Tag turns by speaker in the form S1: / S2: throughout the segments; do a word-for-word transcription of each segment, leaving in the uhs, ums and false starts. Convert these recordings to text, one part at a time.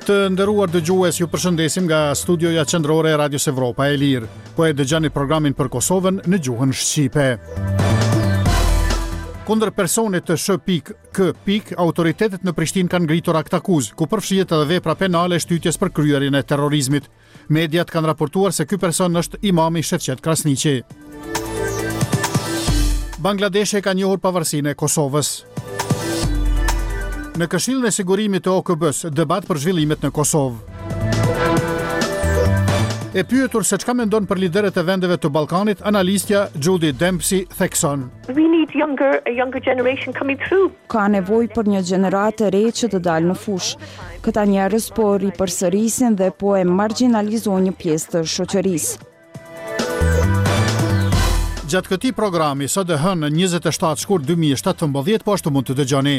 S1: Të nderuar dëgjues, ju përshëndesim nga studioja qendrore e Radios Evropa e Lirë. Po e dëgjoni programin për Kosovën në gjuhën shqipe. Kundër personit të sh k autoritetet në Prishtinë kanë ngritur akt akuzë, ku përfshihet edhe vepra penale shtytjes për kryerjen e terrorizmit. Mediat kanë raportuar se ky person është imami Shefqet Krasniqi. Bangladesh e ka njohur pavarësinë e Kosovës. Në Këshillin e Sigurimit të O K B-s, debat për zhvillimet në Kosovë. E pyetur se çka mendon për liderët e vendeve të Ballkanit, analistja Judy Dempsey thekson.
S2: We need younger, a younger generation coming through.
S3: Ka nevojë për një gjenerat e re që të dalë në fushë. Këta njerëz po ripërsërisin dhe po e marginalizojnë një pjesë të shoqërisë.
S1: Gjatë këtij programi, sot e hënë njëzet e shtatë shkurt dy mijë e shtatëmbëdhjetë, po ashtu mund të dëgjoni.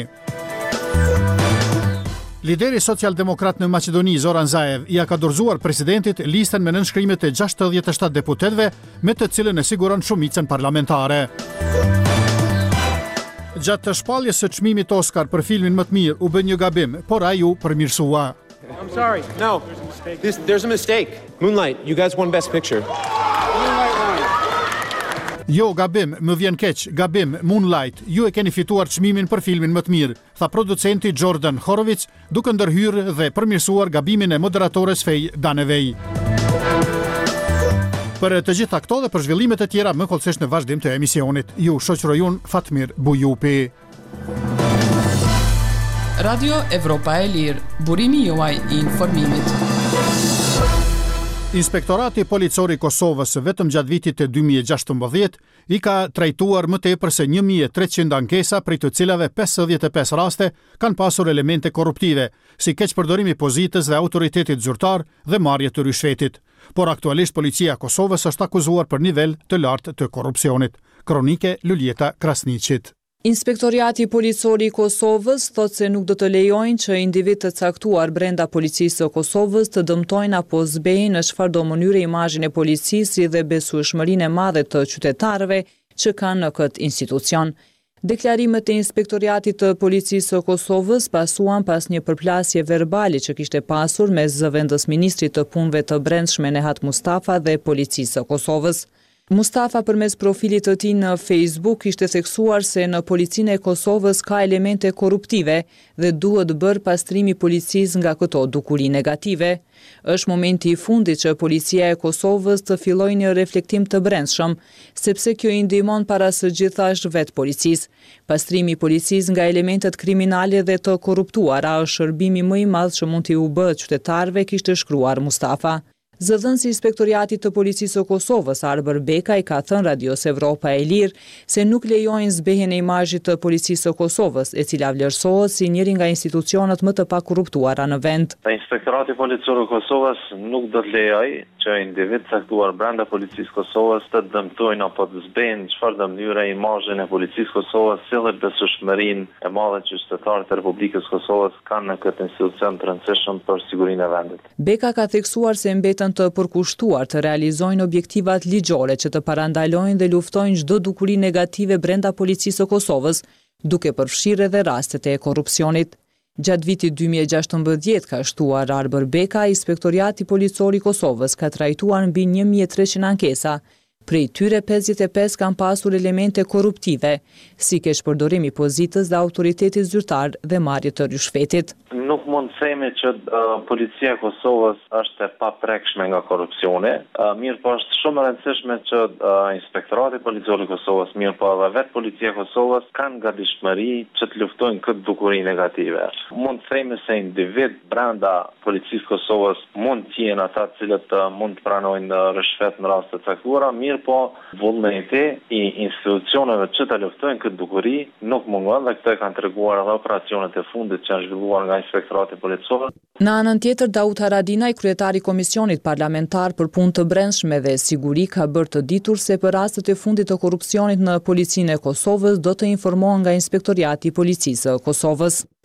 S1: Lideri social-demokrat në Maqedoni, Zoran Zaev, ja ka dorëzuar presidentit listën me nënshkrimet e gjashtëdhjetë e shtatë deputetëve, me të cilën e siguron shumicën parlamentare. Gjatë të shpalljes së çmimit Oscar për filmin më të mirë u bë një gabim, por ai u përmirësua.
S4: I'm sorry. No. This, there's a mistake. Moonlight, you guys won Best Picture.
S1: Jo, gabim, më vjen keq, gabim, Moonlight, ju e keni fituar çmimin për filmin më të mirë, tha producenti Jordan Horowitz, duke ndërhyrë dhe përmirësuar gabimin e moderatores Fej Danevej. Për të gjitha këto dhe për zhvillimet e tjera më kollësisht në vazhdim të emisionit. Ju shoqëroj unë Fatmir Bujupi.
S5: Radio Evropa e Lirë, burimi juaj i informimit.
S1: Inspektorati Policor i Kosovës vetëm gjatë vitit të dy mijë e gjashtëmbëdhjetë i ka trajtuar më tepër se një mijë e treqind ankesa, prej të cilave pesëdhjetë e pesë raste kanë pasur elemente korruptive, si keqpërdorimi i pozitës dhe autoritetit zyrtar dhe marrje të rishvetit. Por aktualisht policia e Kosovës është akuzuar për nivel të lartë të korrupsionit. Kronike Luljeta Krasniqit.
S6: Inspektoriati Policor i Kosovës thot se nuk do të lejojnë që individ të caktuar brenda policisë së Kosovës të dëmtojnë apo zbejnë në çfarëdo mënyre imazhin e policisë dhe besueshmërinë e madhe të qytetarëve që kanë në këtë institucion. Deklarimet e Inspektoriatit të Policisë së Kosovës pasuan pas një përplasje verbali që kishte pasur mes zëvendës ministrit të punëve të brendshme Nehat Mustafa dhe policisë së Kosovës. Mustafa përmes profilit të tij në Facebook ishte theksuar se në policinë e Kosovës ka elemente korruptive dhe duhet bërë pastrimi policisë nga këto dukuri negative. Është momenti i fundit që policia e Kosovës të fillojë një reflektim të brendshëm, sepse kjo i ndihmon para së gjithashtë vetë policisë. Pastrimi i policisë nga elementet kriminale dhe të korruptuara është shërbimi më i madh që mund t'i u bëhet qytetarëve, kishte shkruar Mustafa. Zëdhënësi i Inspektoriatit të Policisë së Kosovës, Arber Bekaj, ka thënë Radios Evropa e Lirë se nuk lejojnë zbehjen e imazhit të Policisë së Kosovës, e cila vlerësohet si njëri nga institucionet më të pakorruptuara në vend.
S7: Inspektorati Policor i Kosovës nuk do të lejojë që individ caktuar brenda Policisë së Kosovës të dëmtojnë apo të zbejnë çfarëdo mënyre imazhin e Policisë së Kosovës, si dhe besueshmërinë e madhe që qytetarët e Republikës së Kosovës kanë në këtë institucion të rëndësishëm për sigurinë e vendit.
S6: Beka ka theksuar se mbetën të përkushtuar të realizojnë objektivat ligjore që të parandalojnë dhe luftojnë çdo dukuri negative brenda policisë së Kosovës, duke përfshirë edhe rastet e korrupsionit. Gjatë vitit dy mijë e gjashtëmbëdhjetë, ka shtuar Arber Beka, Inspektoriati Policor i Kosovës ka trajtuar mbi një mijë e treqind ankesa. Prej tyre pesëdhjetë e pesë kanë pasur elemente korruptive, si keqpërdorimi i pozitës dhe autoritetit zyrtar dhe marrje të rishvetit.
S7: Nuk mund të themi që uh, policia e Kosovës është e paprekshme nga korrupsioni, uh, mirë po është shumë e rëndësishme që uh, Inspektorati Policor i Kosovës, mirë po edhe vetë policia e Kosovës kanë gatishmëri që të luftojnë këtë dukuri negative. Mund të themi se individ brenda policisë së Kosovës mund të jenë ata të cilët uh, mund të pranojnë uh, rishvet në raste të caktuara, mirë po vullneti i institucioneve që të luftojnë këtë dukuri nuk mungon dhe këto e kanë treguar edhe operacionet e fundit që janë zhvilluar nga Inspektorati Policor.
S6: Në anën tjetër, Daud Haradinaj, kryetari i Komisionit Parlamentar për Punë të Brendshme dhe Siguri, ka bërë të ditur se për rastet e fundit të korrupsionit në policinë e Kosovës do të informohen nga Inspektoriati i Policisë së Kosovës.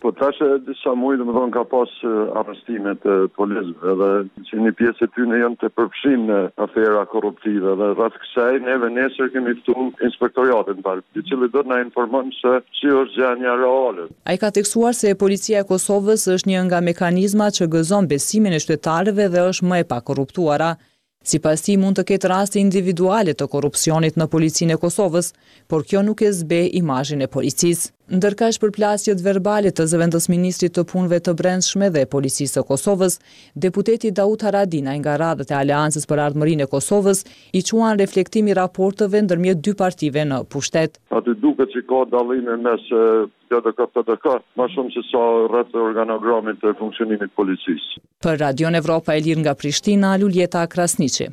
S8: Po tash disa muaj domethënë ka pas arrestime të policëve dhe që një pjesë e tyre janë të përfshirë në afera korruptive dhe rreth kësaj neve nesër kemi ftuar inspektoratin par, i cili do të na informon se si është gjendja reale.
S6: Ai ka theksuar se policia e Kosovës është një nga mekanizmat që gëzon besimin e qytetarëve dhe është më e pakorruptuara. Sipas tij mund të ketë raste individuale të korrupsionit në policinë e Kosovës, por kjo nuk e zbe imazhin e policisë. Ndërka shpërplasjet verbale të zëvendës ministrit të punëve të brendshme dhe policisë së Kosovës, deputeti Daud Haradinaj nga radhët e Aleancës për Ardhmërinë e Kosovës i quan reflektimi raporteve ndërmjet dy partive në pushtet.
S8: Aty duket që ka dallime mes P D K P D K, më shumë se sa rreth organogramit të funksionimit të policisë.
S6: Për Radion Evropa e Lirë nga Prishtina, Luljeta Krasniqi.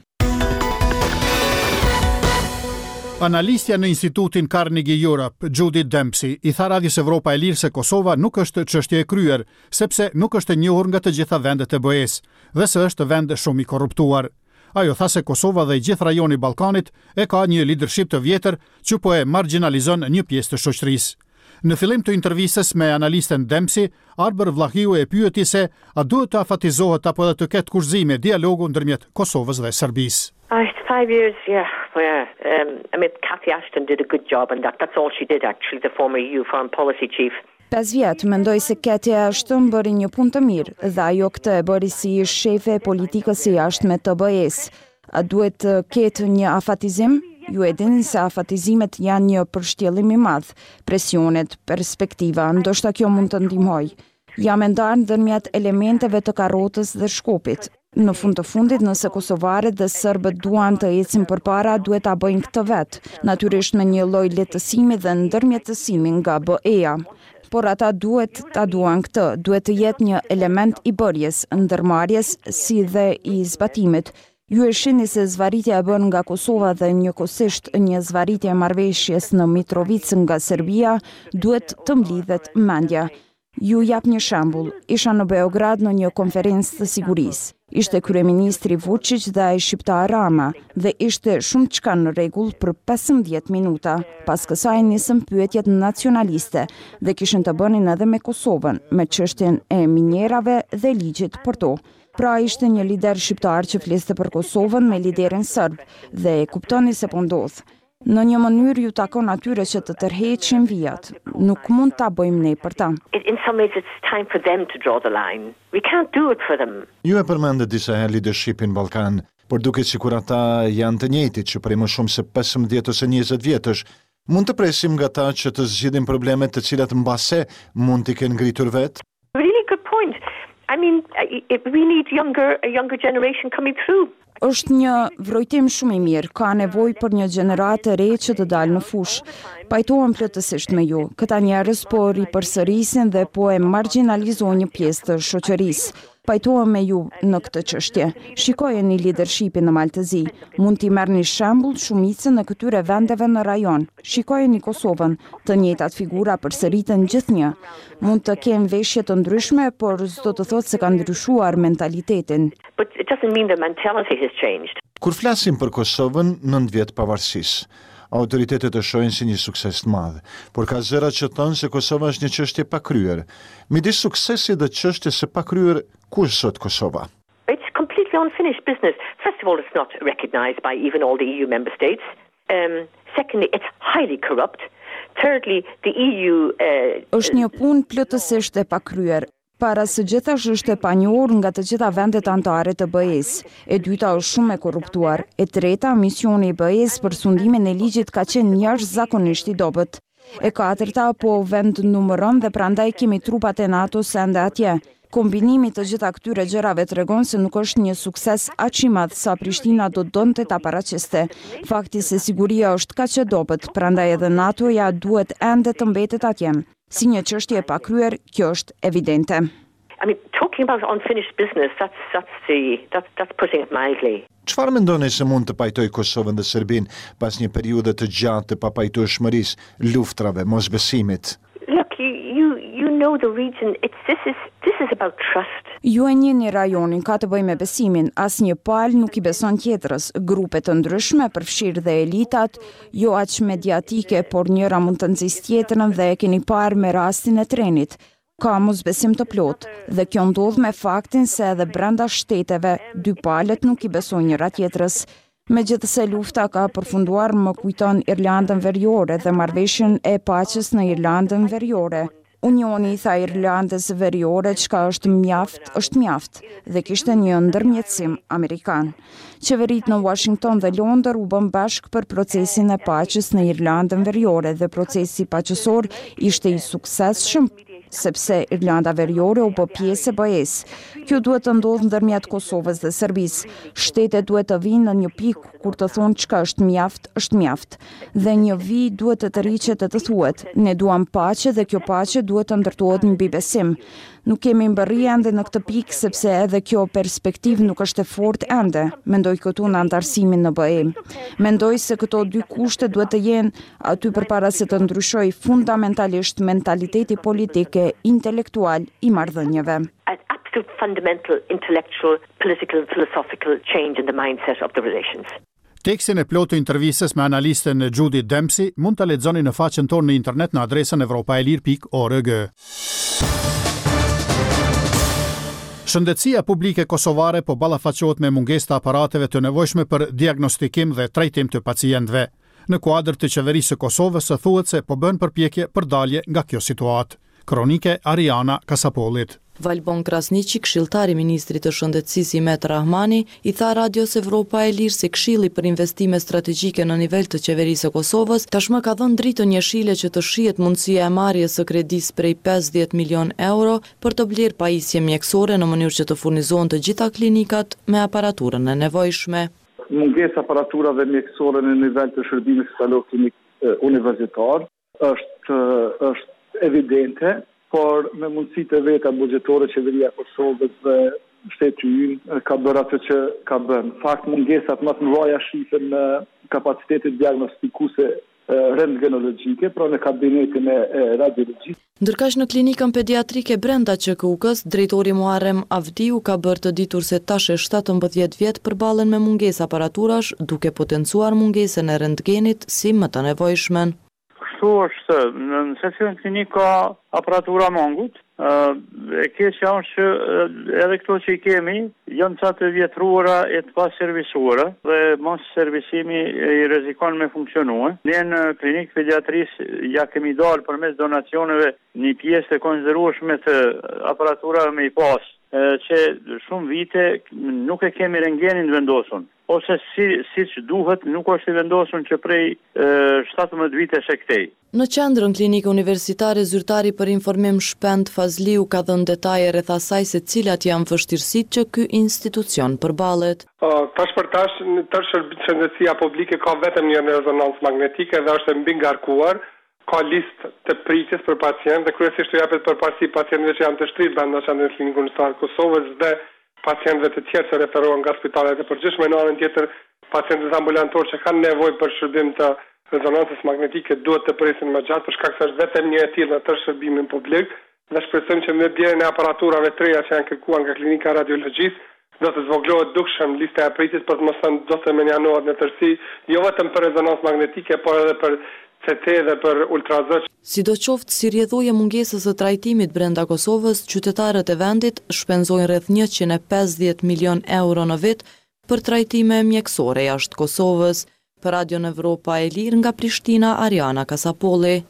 S1: Analistja në Institutin Carnegie Europe, Judith Dempsey, i tha Radios Evropa e Lirë se Kosova nuk është çështje e kryer, sepse nuk është e njohur nga të gjitha vendet e B E-s dhe se është vend shumë i korruptuar. Ajo tha se Kosova dhe i gjithë rajoni i Ballkanit e ka një leadership të vjetër që po e marginalizon një pjesë të shoqërisë. Në fillim të intervistës me analisten Dempsey, Arber Vlahiu e pyeti se a duhet të afatizohet apo dhe të ketë kurzime dialogu ndërmjet Kosovës dhe Serbisë.
S2: Uh, five years, yeah. Well, yeah. Um, I mean, Cathy Ashton did a good job, and that, that's all she did, actually, the former E U Foreign Policy Chief.
S3: Pesë vjet, mendoj se Cathy Ashton bëri një punë të mirë, dhe ajo këtë e bëri si shefe e politikës së jashtme të B E-s. A duhet të ketë një afatizim? Ju e dini se afatizimet janë një përshtjellim i madh, presionet, perspektiva, ndoshta kjo mund të ndihmojë. Jam e ndarë ndërmjet elementeve të karrotës dhe shkopit. Në fund të fundit, nëse kosovarët dhe serbët duan të ecin përpara, duhet ta bëjnë këtë vetë, natyrisht me një lloj lehtësimi dhe ndërmjetësimi nga B E-ja. Por ata duhet ta duan këtë, duhet të jetë një element i bërjes, ndërmarrjes si dhe i zbatimit. Ju e shihni se zvarritja e bën nga Kosova dhe njëkohësisht një zvarritje e marrëveshjes në Mitrovica nga Serbia duhet të mblidhet mendja. Ju jap një shembull, isha në Beograd në një konferencë të sigurisë. Ishte kryeministri Vučić dhe ai shqiptar Rama dhe ishte shumë çka në rregull për pesëmbëdhjetë minuta. Pas kësaj nisën pyetjet nacionaliste dhe kishin të bënin edhe me Kosovën, me çështjen e minjerave dhe ligjit për to. Pra ishte një lider shqiptar që fliste për Kosovën me liderin serb dhe e kuptoni se po ndodh. Në një mënyrë ju takon atyre që të tërheqin vijat. Nuk mund ta bëjmë ne për ta.
S2: In some ways it's time for them to draw the line. We can't do it for them.
S9: Ju e përmendet disa herë leadershipin Ballkan, por duket sikur ata janë të njëjtit që prej më shumë se pesëmbëdhjetë ose njëzet vjetësh. Mund të presim nga ta që të zgjidhin problemet të cilat mbase mund t'i kenë ngritur vetë?
S2: Really good point. I mean, we need younger, a younger generation coming through.
S3: Është një vrojtim shumë i mirë, ka nevojë për një gjeneratë e re që të dalë në fushë. Pajtohem plotësisht me ju. Këta njerëz po ripërsërisin dhe po e marginalizojnë një pjesë të shoqërisë. Pajtohem me ju në këtë çështje. Shikojeni leadershipin në Maltëzi. Mund t'i merrni shembull shumicën e këtyre vendeve në rajon. Shikojeni Kosovën, të njëjtat figura përsëriten gjithnjë. Mund të kenë veshje të ndryshme, por s'do të thotë se ka ndryshuar mentalitetin.
S2: But it doesn't mean the mentality has changed.
S9: Kur flasim për Kosovën, nëntë vjet pavarësisë, autoritetet e shohin si një sukses të madh, por ka zëra që thonë se Kosova është një çështje pa kryer. Midis suksesit dhe çështjes së pa kryer, ku është sot Kosova?
S2: It's completely unfinished business. First of all, it's not recognized by even all the E U member states. Um, secondly, it's highly corrupt. Thirdly, the E U uh,
S3: është një punë plotësisht e pakryer. Para së gjithash është e panjohur nga të gjitha vendet anëtare të B E-s. E dyta është shumë e korruptuar. E treta, misioni i B E-s për sundimin e ligjit ka qenë jashtëzakonisht i dobët. E katërta, po vend numëron dhe prandaj kemi trupat e NATO-s ende atje. Kombinimi të gjitha këtyre gjërave tregon se nuk është një sukses aq i madh sa Prishtina do donte ta paraqiste. Fakti se siguria është kaq e dobët, prandaj edhe NATO-ja duhet ende të mbetet atje. Si një çështje e pakryer, kjo është evidente.
S2: I mean, talking about unfinished business, that's that's the that's that's putting it mildly.
S9: Çfarë mendoni se mund të pajtoj Kosovën dhe Serbinë pas një periudhe të gjatë të papajtueshmërisë, luftrave, mosbesimit?
S2: Look, you you you know the region. It's this is this is about trust.
S3: Ju e njihni rajonin, ka të bëjë me besimin. Asnjë palë nuk i beson tjetrës. Grupe të ndryshme, përfshirë dhe elitat, jo aq mediatike, por njëra mund të nxjisë tjetrën dhe e keni parë me rastin e trenit. ka mosbesim të plot, dhe kjo ndodh me faktin se edhe brenda shteteve, dy palët nuk i besojnë njëra tjetrës. Megjithëse lufta ka përfunduar, më kujton Irlandën Veriore dhe marrëveshjen e paqes në Irlandën Veriore. Unioni i tha Irlandës Veriore çka është mjaft, është mjaft, dhe kishte një ndërmjetësim amerikan. Qeveritë në Washington dhe Londër u bën bashk për procesin e paqes në Irlandën Veriore dhe procesi paqësor ishte i suksesshëm sepse Irlanda Veriore u bë pjesë e B E S. Kjo duhet të ndodhë ndërmjet Kosovës dhe Serbisë. Shtetet duhet të vinë në një pikë kur të thonë çka është mjaft, është mjaft. Dhe një vi duhet të të rriqet të të thuhet. Ne duam paqe dhe kjo paqe duhet të ndërtohet në mbi besim. Nuk kemi mbërri ende në këtë pikë sepse edhe kjo perspektivë nuk është e fortë ende, mendoj këtu në antarësimin në B E. Mendoj se këto dy kushte duhet të jenë aty përpara se të ndryshojë fundamentalisht mentaliteti politike, intelektual i marrëdhënieve.
S2: Absolute fundamental intellectual, political, philosophical change in the mindset of the relations.
S1: Tekstin e plotë të intervistës me analistën Judy Dempsey mund ta lexoni në faqen tonë në internet në adresën evropaelir pikë org. Shëndetësia publike kosovare po ballafaqohet me mungesë të aparateve të nevojshme për diagnostikim dhe trajtim të pacientëve. Në kuadër të qeverisë së Kosovës thuhet se po bën përpjekje për dalje nga kjo situatë. Kronike Ariana Kasapollit.
S10: Valbon Krasniqi, këshilltari i ministrit të shëndetësisë Imet Rahmani, i tha Radios Evropa e Lirë se Këshilli për investime strategjike në nivel të qeverisë së Kosovës tashmë ka dhënë dritën jeshile që të shihet mundësia e marrjes së kredisë prej pesëdhjetë milion euro për të blerë pajisje mjekësore në mënyrë që të furnizohen të gjitha klinikat me aparaturën e nevojshme.
S11: Mungesa aparaturave mjekësore në nivel të shërbimit klinik universitar është është evidente, por me mundësitë e veta buxhetore qeveria e Kosovës dhe shteti ynë ka bërë atë që ka bën. Fakt mungesat më të mëdha shihen në kapacitetet diagnostikuese rentgenologjike, pra në kabinetin e radiologjisë.
S10: Ndërkaq në klinikën pediatrike brenda Q K U-s, drejtori Muharrem Avdiu ka bërë të ditur se tash e shtatëmbëdhjetë vjet përballen me mungesë aparaturash, duke potencuar mungesën e rentgenit si më të nevojshmen.
S12: Kështu është, në secilën klinikë ka aparatura mungut. E keqja është që edhe këto që i kemi janë ca të vjetruara e të paservisuara dhe mos servisimi i rrezikon me funksionue. Ne në klinikë pediatrisë ja kemi dalë përmes donacioneve një pjesë të konsiderueshme të aparaturave me i pas, që shumë vite nuk e kemi rentgenin vendosur, ose si siç duhet nuk është i vendosur që prej shtatëmbëdhjetë vitesh e këtej.
S10: Në qendrën klinikë universitare zyrtari për informim Shpend Fazliu ka dhënë detaje rreth asaj se cilat janë vështirësitë që ky institucion përballet.
S13: Uh, tash për tash tërë shëndetësia publike ka vetëm një rezonancë magnetike dhe është mbi ngarkuar, ka listë të pritjes për pacient dhe kryesisht u japet përparësi pacientëve që janë të shtrirë brenda qendrës klinikë universitare të Kosovës dhe pacientëve të tjerë që referohen nga spitalet e përgjithshme. Në anën tjetër, pacientët ambulantorë që kanë nevojë për shërbim të rezonancës magnetike duhet të presin më gjatë për shkak se është vetëm një e tillë në tërë shërbimin publik dhe shpresojmë që me blerjen e aparaturave të reja që janë kërkuar nga klinika radiologjisë do të zvogëlohet dukshëm lista e pritjes për të mos thënë do të menjanohet në tërësi, jo vetëm për rezonancë magnetike, por edhe për C T dhe për ultrazë.
S10: Sidoqoftë, si rrjedhoi mungesës së trajtimit brenda Kosovës, qytetarët e vendit shpenzojnë rreth njëqind e pesëdhjetë milion euro në vit për trajtime mjekësore jashtë Kosovës. Për Radion Evropa e Lirë nga Prishtina, Ariana Kasapolli.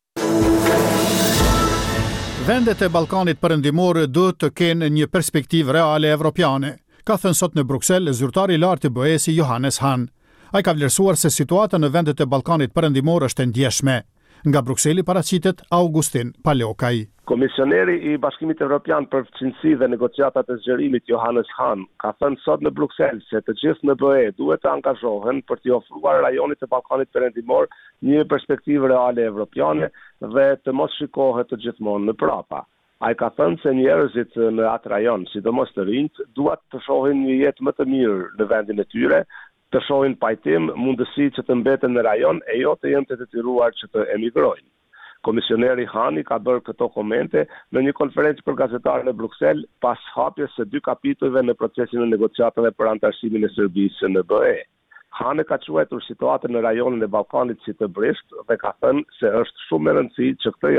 S1: Vendet e Ballkanit Perëndimor duhet të kenë një perspektivë reale evropiane, ka thënë sot në Bruksel zyrtari i lartë i B E S-i Johannes Hahn. Ai ka vlerësuar se situata në vendet e Ballkanit Perëndimor është e ndjeshme. Nga Brukseli paraqitet Augustin Paleokaj.
S14: Komisioneri i Bashkimit Evropian për Fqinësi dhe Negociatat e Zgjerimit Johannes Hahn ka thënë sot në Bruksel se të gjithë në B E duhet të angazhohen për t'i ofruar rajonit të Ballkanit Perëndimor një perspektivë reale evropiane dhe të mos shikohet të gjithmonë në prapa. Ai ka thënë se njerëzit në atë rajon, sidomos të rinjt, duhet të shohin një jetë më të mirë në vendin e tyre, të shohin pajtim, mundësi që të mbeten në rajon e jo të jenë të detyruar që të emigrojnë. Komisioneri Hani ka bërë këto komente në një konferencë për gazetarë në Bruksel pas hapjes së dy kapitujve në procesin e negociatave për antarësimin e Serbisë në B E. Hani ka quajtur situatën në rajonin e Ballkanit si të brisht dhe ka thënë se është shumë e rëndësishme që këtë javë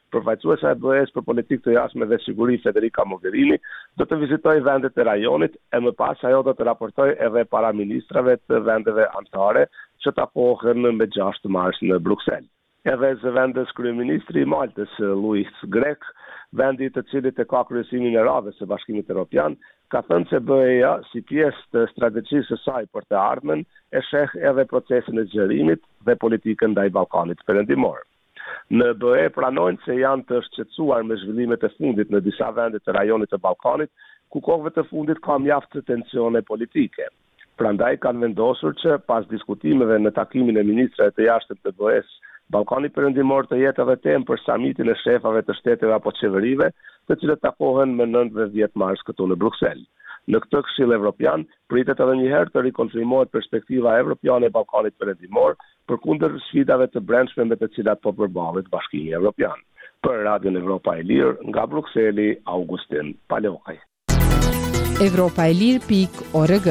S14: Përfaqësuesja e B E S për politikë të jashtme dhe siguri Federica Mogherini do të vizitojë vendet e rajonit e më pas ajo do të raportojë edhe para ministrave të vendeve anëtare që takohen me gjashtë mars në Bruksel. Edhe zëvendës kryeministri i Maltës, Luis Grek, vendi të cilit e ka kryesimin e radhës së Bashkimit Evropian, ka thënë se B E A, si pjesë të strategjisë së saj për të ardhmen, e sheh edhe procesin e zgjerimit dhe politikën ndaj Ballkanit Perëndimor. Në B E pranojnë se janë të shqetësuar me zhvillimet e fundit në disa vende të rajonit të Ballkanit, ku kohëve të fundit ka mjaft tensione politike. Prandaj kanë vendosur që pas diskutimeve në takimin e ministrave të jashtëm të B E S, Ballkani Perëndimor të jetë edhe temë për samitin e shefave të shteteve apo qeverive, të cilët takohen më nëntëdhjetë dhe dhjetë mars këtu në Bruksel. Në këtë Këshill Evropian pritet edhe një herë të rikonfirmohet perspektiva evropiane e Ballkanit Perëndimor përkundër sfidave të brendshme me të cilat po përballet Bashkimi Evropian. Për Radion Evropa e Lirë, nga Brukseli, Augustin Palokaj.
S15: Evropa e Lirë pikë org.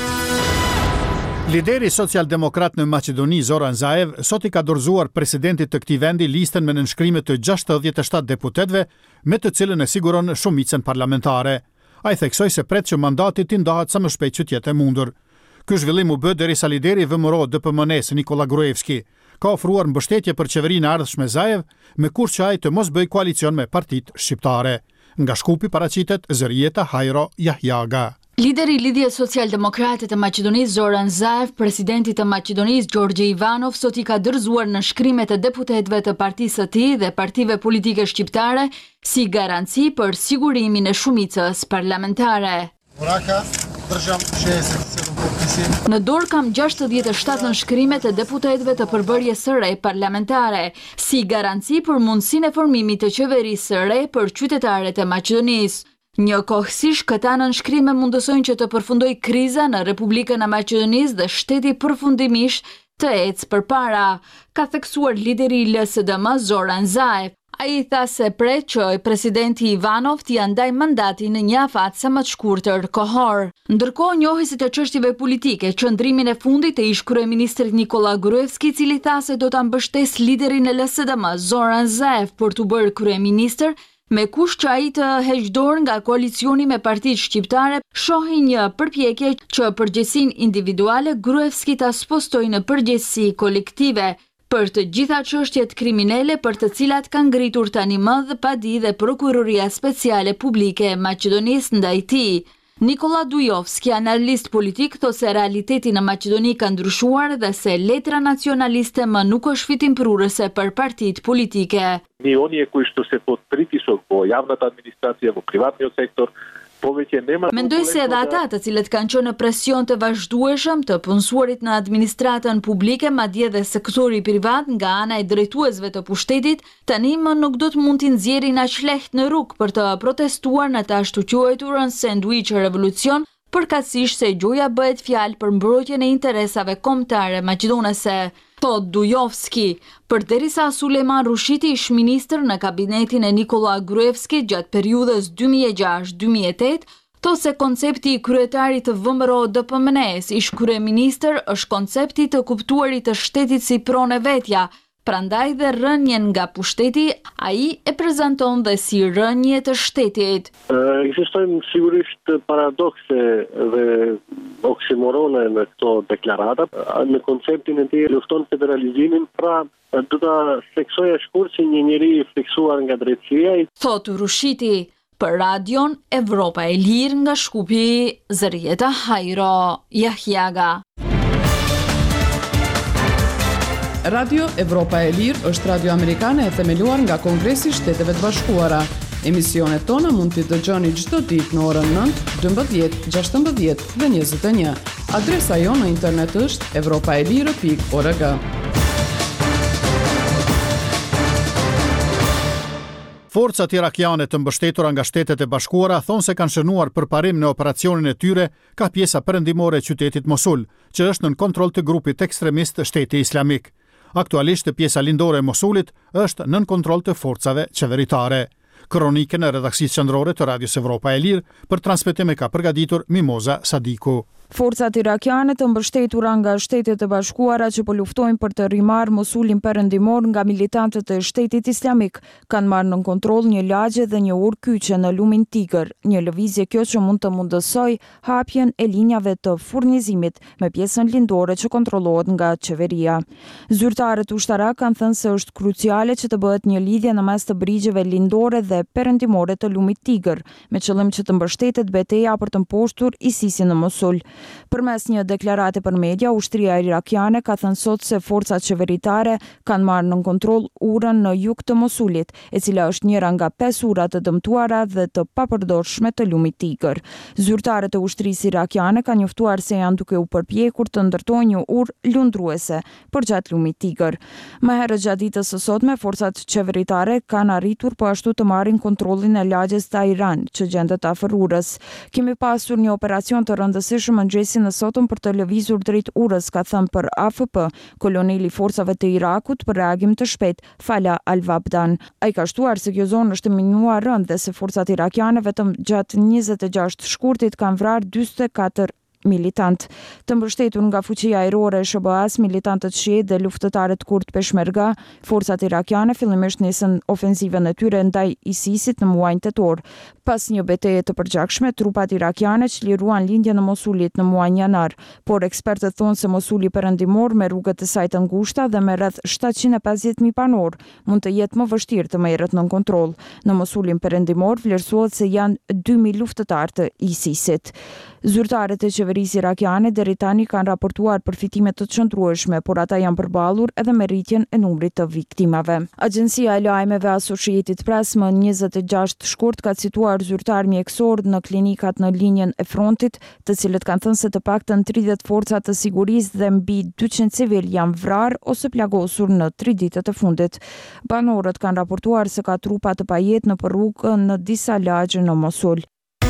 S1: Lideri social-demokrat në Maqedoni, Zoran Zaev, sot i ka dorëzuar presidentit të këtij vendi listën me nënshkrime të gjashtëdhjetë e shtatë deputetëve, me të cilën e siguron shumicën parlamentare. Ai theksoi se pret që mandati t'i ndahet sa më shpejt që t'jetë e mundur. Ky zhvillim u bë derisa lideri V M R O D P M N-s Nikola Gruevski ka ofruar mbështetje për qeverinë e ardhshme Zaev, me kurth që ai të mos bëj koalicion me partitë shqiptare. Nga Shkupi paraqitet Zërieta Hajro Jahjaga.
S16: Lideri i Lidhjes Social-Demokrate të Maqedonisë Zoran Zaev, presidenti të Maqedonisë Gjorgje Ivanov, sot i ka dorëzuar nënshkrimet e deputetëve të partisë së tij dhe partive politike shqiptare si garanci për sigurimin e shumicës parlamentare. Në dorë kam gjashtëdhjetë e shtatë nënshkrimet e deputetëve të përbërjes së re parlamentare, si garanci për mundësinë e formimit të qeverisë së re për qytetarët e Maqedonisë. Një kohësisht këta nënshkrime mundësojnë që të përfundoj kriza në Republikën e Maqedonisë dhe shteti përfundimisht të ecë përpara, ka theksuar lideri i L S D M Zoran Zaev. Ai tha se pret që presidenti Ivanov t'i andaj mandatin në një afat sa më të shkurtër kohor. Ndërkohë, njohësit e çështjeve politike, qëndrimin e fundit të ish kryeministrit Nikola Gruevski, i cili tha se do ta mbështesë liderin e L S D M Zoran Zaev për t'u bërë kryeministër, me kush që ai të heqë dorë nga koalicioni me partitë shqiptare, shohin një përpjekje që përgjegjësinë individuale Gruevski ta spostoi në përgjegjësi kolektive për të gjitha çështjet kriminale për të cilat ka ngritur tani më dhe padi dhe Prokuroria Speciale Publike e Maqedonisë ndaj tij. Nikola Dujovski, analist politik, thot se realiteti në Maqedoni ka ndryshuar dhe se letra nacionaliste më nuk është fitimprurëse për partitë politike.
S17: Ni oni koji što se pod pritisom po javната administracija, po privatni sektor,
S16: Mendoj se edhe ata të cilët kanë qenë në presion të vazhdueshëm të punësuarit në administratën publike, madje dhe sektori privat nga ana e drejtuesve të pushtetit, tani më nuk do të mund t'i nxjerrin aq lehtë në rrugë për të protestuar në të ashtu quajturën sandwich revolucion, përkatësisht se gjoja bëhet fjalë për mbrojtjen e interesave kombëtare maqedonese. Thot Dujovski, përderisa Sulejman Rushiti ish ministër në kabinetin e Nikola Gruevski gjatë periudhës dy mijë e gjashtë dy mijë e tetë, thot se koncepti i kryetarit të V M R O D P M N-s ish kryeministër është koncepti të kuptuarit të shtetit si pronë vetja. Prandaj dhe rënjen nga pushteti, ai e prezanton dhe si rënje të shtetit.
S17: Ekzistojnë sigurisht paradokse dhe oksimorone në këto deklarata. Në konceptin e tij lufton federalizimin, pra do ta theksojë shkurt si një njeri i fiksuar nga drejtësia.
S16: Thot Rushiti, për Radion Evropa e Lirë nga Shkupi, Zërieta Hajro Jahjaga.
S5: Radio Evropa e Lirë është radio amerikane e themeluar nga Kongresi i Shteteve të Bashkuara. Emisionet tona mund t'i dëgjoni çdo ditë në orën nëntë, dymbëdhjetë, gjashtëmbëdhjetë dhe njëzet e një. Adresa jon në internet është evropaelire pikë org.
S1: Forcat irakiane të mbështetura nga Shtetet e Bashkuara thonë se kanë shënuar përparim në operacionin e tyre ka pjesa perëndimore e qytetit Mosul, që është nën kontroll të grupit ekstremist Shteti Islamik. Aktualisht pjesa lindore e Mosulit është nën kontroll të forcave qeveritare. Kronikën e redaksisë qendrore të Radios Evropa e Lirë për transmetim e ka përgatitur Mimoza Sadiku.
S3: Forcat irakiane të mbështetura nga Shtetet e Bashkuara që po luftojnë për të rimarrë Mosulin perëndimor nga militantët e Shtetit Islamik kanë marrë në kontroll një lagje dhe një urë kyçe në lumin Tigër, një lëvizje kjo që mund të mundësoj hapjen e linjave të furnizimit me pjesën lindore që kontrollohet nga qeveria. Zyrtarët ushtarak kanë thënë se është kruciale që të bëhet një lidhje në mes të brigjeve lindore dhe perëndimore të lumit Tigër, me qëllim që të mbështetet betejë për të mposhtur ISIS-in në Mosul. Përmes një deklarate për media, ushtria irakiane ka thënë sot se forcat qeveritare kanë marrë në kontroll urën në jug të Mosulit, e cila është njëra nga pesë ura të dëmtuara dhe të papërdorshme të lumit Tigër. Zyrtarët e ushtrisë irakiane kanë njoftuar se janë duke u përpjekur të ndërtojnë një urë lundruese përgjatë lumit Tigër. Më herët gjatë ditës së sotme, forcat qeveritare kanë arritur po ashtu të marrin kontrollin e lagjes Tairan, që gjendet afër urës. Kemi pasur një operacion të rëndësishëm mëngjesin e sotëm për të lëvizur drejt urës, ka thënë për A F P, koloneli i forcave të Irakut për reagim të shpejt, Fala Al-Wabdan. Ai ka shtuar se kjo zonë është minuar rënd dhe se forcat irakiane vetëm gjatë njëzet e gjashtë shkurtit kanë vrarë dyzet e katër militant. Të mbështetur nga fuqia ajrore e S B A-s, militantët shiit dhe luftëtarët kurd Peshmerga, forcat irakiane fillimisht nisën ofensivën e tyre ndaj ISIS-it në muajin tetor. Pas një betejë të përgjakshme, trupat irakiane çliruan lindjen e Mosulit në muajin janar, por ekspertët thonë se Mosuli perëndimor me rrugët e saj të ngushta dhe me rreth shtatëqind e pesëdhjetë mijë banor mund të jetë më vështirë të merret në kontroll. Në Mosulin perëndimor vlerësohet se janë dy mijë luftëtar të ISIS-it. Zyrtarët e qeverisë irakiane deri tani kanë raportuar përfitime të çndrueshme, por ata janë përballur edhe me rritjen e numrit të viktimave. Agjencia e lajmeve Associated Press më njëzet e gjashtë shkurt ka cituar zyrtar mjekësor në klinikat në linjën e frontit, të cilët kanë thënë se të paktën tridhjetë forca të sigurisë dhe mbi dyqind civil janë vrarë ose plagosur në tri ditët e fundit. Banorët kanë raportuar se ka trupa të pajet në rrugë në disa lagje në Mosul.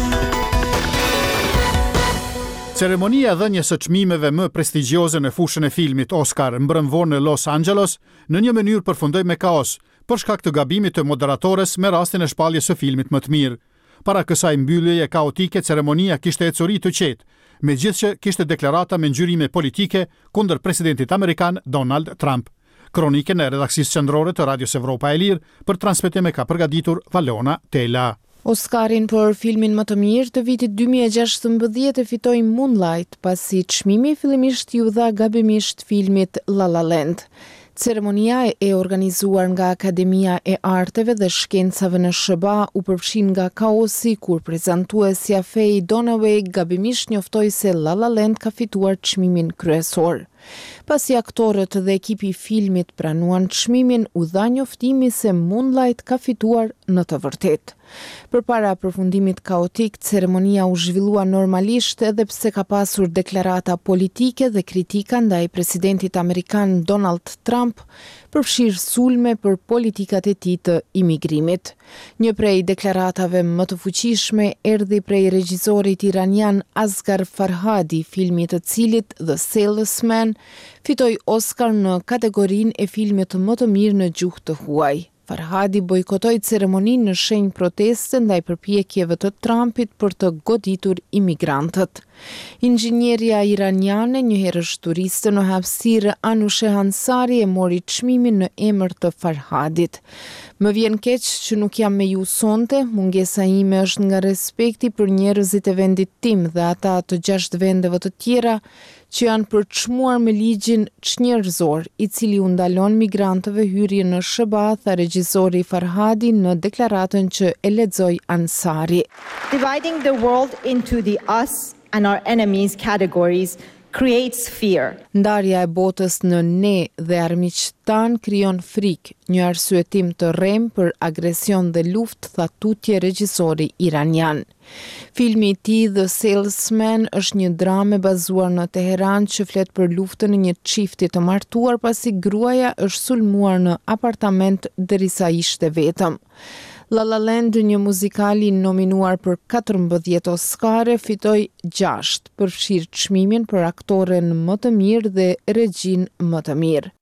S1: Ceremonia e dhënies së çmimeve më prestigjioze në fushën e filmit Oscar mbrëm vonë në Los Angeles në një mënyrë përfundoi me kaos, për shkak të gabimit të moderatores me rastin e shpalljes së filmit më të mirë. Para kësaj mbylljeje kaotike, ceremonia kishte ecuri të qetë, megjithëse kishte deklarata me ngjyrime politike kundër presidentit amerikan Donald Trump. Kronikën e redaksisë qendrore të Radios Evropa e Lirë për transmetim e ka përgatitur Valona Tela.
S18: Oscarin për filmin më të mirë të vitit dy mijë e gjashtëmbëdhjetë e fitoi Moonlight, pasi çmimi fillimisht iu dha gabimisht filmit La La Land. Ceremonia e organizuar nga Akademia e Arteve dhe Shkencave në S B A u përfshin nga kaosi kur prezantuesja Faye Dunaway gabimisht njoftoi se La La Land ka fituar çmimin kryesor. Pasi aktorët dhe ekipi i filmit pranuan çmimin, u dha njoftimi se Moonlight ka fituar në të vërtetë. Përpara përfundimit kaotik, ceremonia u zhvillua normalisht edhe pse ka pasur deklarata politike dhe kritika ndaj presidentit amerikan Donald Trump, përfshirë sulme për politikat e tij të imigrimit. Një prej deklaratave më të fuqishme erdhi prej regjisorit iranian Asghar Farhadi, filmi të cilit The Salesman fitoi Oscar në kategorinë e filmit më të mirë në gjuhë të huaj. Farhadi bojkotoi ceremoninë në shenjë proteste ndaj përpjekjeve të Trumpit për të goditur imigrantët. Inxhinieria iraniane, një herësh turiste në hapësirë, Anousheh Ansari e mori çmimin në emër të Farhadit. Më vjen keq që nuk jam me ju sonte, mungesa ime është nga respekti për njerëzit e vendit tim dhe ata të gjashtë vendeve të tjera që janë përçmuar me ligjin çnjerëzor, i cili u ndalon migrantëve hyrje në S B A, tha regjisori Farhadi në deklaratën që e lexoi Ansari.
S19: Dividing the world into the us and our enemies categories creates fear.
S18: Ndarja e botës në ne dhe armiqtë tan krijon frikë, një arsyetim të rrem për agresion dhe luftë, tha tutje regjisori iranian. Filmi i tij The Salesman është një dramë e bazuar në Teheran që flet për luftën e një çifti të martuar pasi gruaja është sulmuar në apartament derisa ishte vetëm. La La Land, një muzikal i nominuar për katërmbëdhjetë Oscare, fitoi gjashtë, përfshirë çmimin për aktoren më të mirë dhe regjin më të mirë.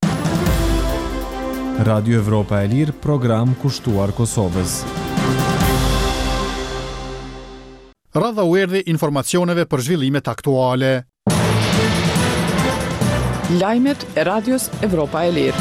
S20: Radio Evropa e Lirë, program kushtuar Kosovës.
S1: Radha u erdhi informacioneve për zhvillimet aktuale.
S5: Lajmet e Radios Evropa e Lirë.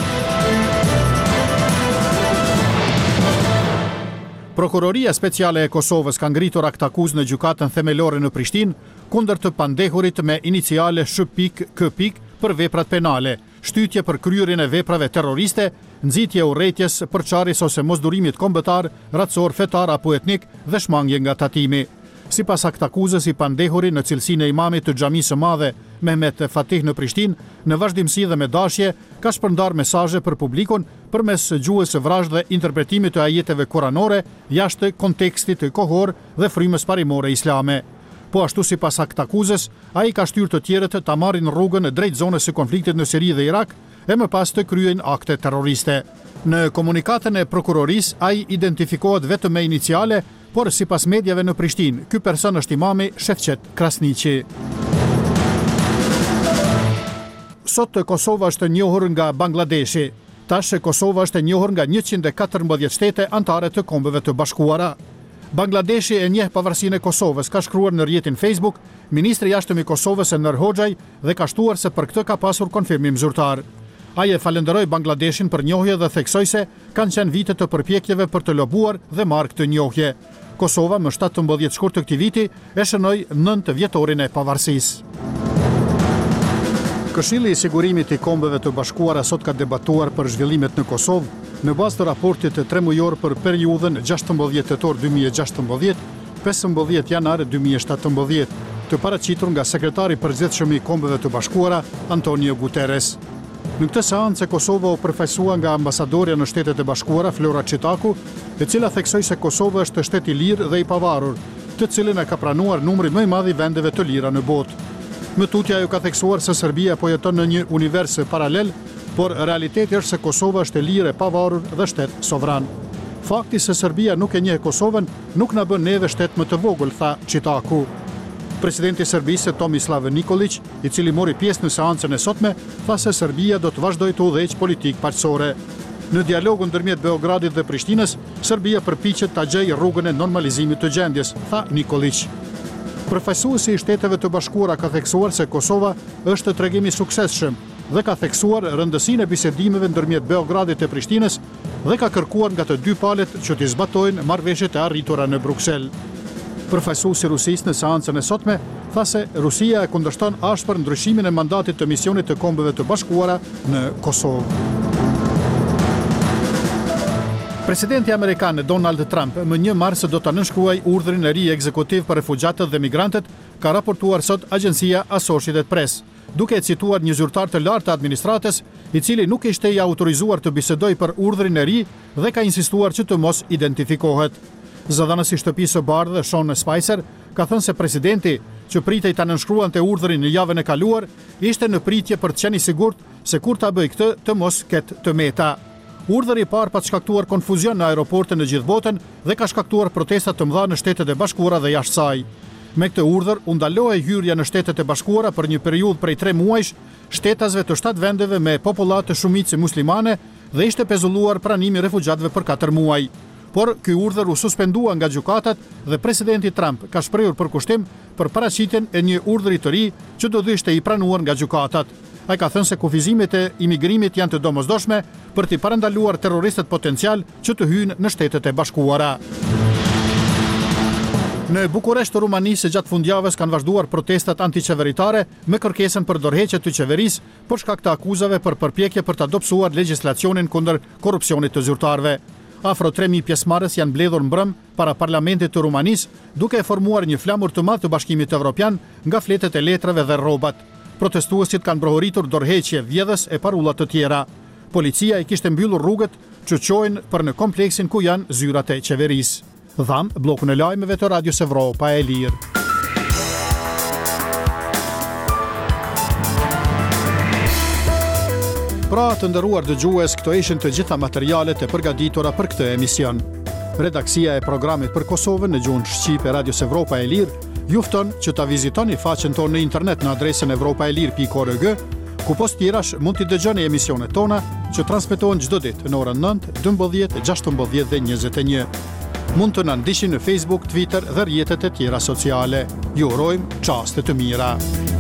S1: Prokuroria Speciale e Kosovës ka ngritur akt akuzë në gjykatën themelore në Prishtinë kundër të pandehurit me iniciale Sh K për veprat penale, shtytje për kryerjen e veprave terroriste, nxitje urrëties, përçarjes ose mosdurimit kombëtar, racor, fetar apo etnik dhe shmangje nga tatimi. Sipas akt akuzës, i pandehuri në cilësinë e imamit të xhamisë së madhe Mehmet Fatih në Prishtinë, në vazhdimsi dhe me dashje, ka shpërndar mesazhe për publikun përmes gjuhës së vrasht dhe interpretimit të ajeteve kuranore jashtë kontekstit të kohor dhe frymës parimore islame. Po ashtu sipas akt akuzës, ai ka shtyrë të tjerët ta marrin rrugën drejt zonës së konfliktit në Siri dhe Irak e më pas të kryejnë akte terroriste. Në komunikatën e prokurorisë, ai identifikohet vetëm me iniciale, por sipas mediave në Prishtinë, ky person është imami Shefqet Krasniqi. Sot Kosova është e njohur nga Bangladeshi. Tash Kosova është e njohur nga njëqind e katërmbëdhjetë shtete anëtare të Kombeve të Bashkuara. Bangladeshi e njeh pavarësinë e Kosovës, ka shkruar në rrjetin Facebook ministri i jashtëm i Kosovës Enver Hoxhaj dhe ka shtuar se për këtë ka pasur konfirmim zyrtar. Ai e falenderoi Bangladeshin për njohje dhe theksoi se kanë qenë vite të përpjekjeve për të lobuar dhe marrë këtë njohje. Kosova më shtatëmbëdhjetë shkurt të këtij viti e shënoi nëntë vjetorin e pavarësisë. Këshilli i Sigurimit i Kombeve të Bashkuara sot ka debatuar për zhvillimet në Kosovë në bazë të raportit të tremujor për periudhën gjashtëmbëdhjetë tetor dy mijë e gjashtëmbëdhjetë - pesëmbëdhjetë janar dy mijë e shtatëmbëdhjetë, të paraqitur nga sekretari i përgjithshëm i Kombeve të Bashkuara Antonio Guterres. Në këtë seancë Kosova u përfaqësua nga ambasadorja në Shtetet e Bashkuara Flora Çitaku, e cila theksoi se Kosova është shtet i lirë dhe i pavarur, të cilin e ka pranuar numri më i madh i vendeve të lira në botë. Më tutje ajo ka theksuar se Serbia po jeton në një univers paralel, por realiteti është se Kosova është e lirë, e pavarur dhe shtet sovran. Fakti se Serbia nuk e njeh Kosovën nuk na bën neve shtet më të vogël, tha Çitaku. Presidenti i Serbisë Tomislav Nikolić, i cili mori pjesë në seancën e sotme, tha se Serbia do të vazhdojë të udhëheqë politikë paqësore. Në dialogun ndërmjet Beogradit dhe Prishtinës, Serbia përpiqet ta gjejë rrugën e normalizimit të gjendjes, tha Nikolić. Përfaqësuesi i Shteteve të Bashkuara ka theksuar se Kosova është tregim i suksesshëm dhe ka theksuar rëndësinë e bisedimeve ndërmjet Beogradit e Prishtinës dhe ka kërkuar nga të dy palët që t'i zbatojnë marrëveshjet e arritura në Bruksel. Përfaqësuesi i Rusisë në seancën e sotme tha se Rusia e kundërshton ashpër ndryshimin e mandatit të misionit të Kombeve të Bashkuara në Kosovë. Presidenti amerikan Donald Trump më një mars do të nënshkruaj urdhrin e ri ekzekutiv për refugjatët dhe migrantët, ka raportuar sot agjencia Associated Press, duke e cituar një zyrtar të lartë të administratës, i cili nuk ishte i autorizuar të bisedoj për urdhrin e ri dhe ka insistuar që të mos identifikohet. Zëdhënësi i Shtëpisë së Bardhë, Sean Spicer, ka thënë se presidenti, që pritej ta nënshkruante urdhrin në javën e kaluar, ishte në pritje për të qenë i sigurt se kur ta bëj këtë të mos ketë të meta. Urdhri i parë pa shkaktuar konfuzion në aeroporte në gjithë botën dhe ka shkaktuar protesta të mëdha në Shtetet e Bashkuara dhe jashtë saj. Me këtë urdhër u ndalohej hyrja në Shtetet e Bashkuara për një periudhë prej tre muajsh shtetasve të shtatë vendeve me popullatë të shumicë muslimane dhe ishte pezulluar pranimi refugjatëve për katër muaj. Por ky urdhër u suspendua nga gjykatat dhe presidenti Trump ka shprehur përkushtim për paraqitjen e një urdhri të ri që do të ishte i pranuar nga gjykatat. Ai ka thënë se kufizimet e imigrimit janë të domosdoshme për t'i parandaluar terroristët potencial që të hyjnë në Shtetet e Bashkuara. Në Bukuresht të Rumanisë gjatë fundjavës kanë vazhduar protestat antiqeveritare me kërkesën për dorëheqje të qeverisë për shkak të akuzave për përpjekje për ta dobësuar legjislacionin kundër korrupsionit të zyrtarëve. Afro tre mijë pjesëmarrës janë mbledhur mbrëm para parlamentit të Rumanisë, duke e formuar një flamur të madh të Bashkimit Evropian nga fletët e letrave dhe rrobat. Protestuesit kanë brohoritur dorëheqje, vjedhës e parullat të tjera. Policia i kishte mbyllur rrugët që çojnë për në kompleksin ku janë zyrat e qeverisë. Dham bllokun e lajmeve të Radios Evropa e Lirë. Pra të nderuar dëgjues, këto ishin të gjitha materialet e përgatitura për këtë emision. Redaksia e programit për Kosovën në gjuhën shqipe Radios Evropa e Lirë ju fton që ta vizitoni faqen tonë në internet në adresën evropaelir pikë org, ku post tjerash mund t'i dëgjoni emisionet tona që transmetohen çdo ditë në orën nëntë, dymbëdhjetë, gjashtëmbëdhjetë dhe njëzet e një. Mund të na ndiqni në Facebook, Twitter dhe rrjetet e tjera sociale. Ju urojmë çaste të mira.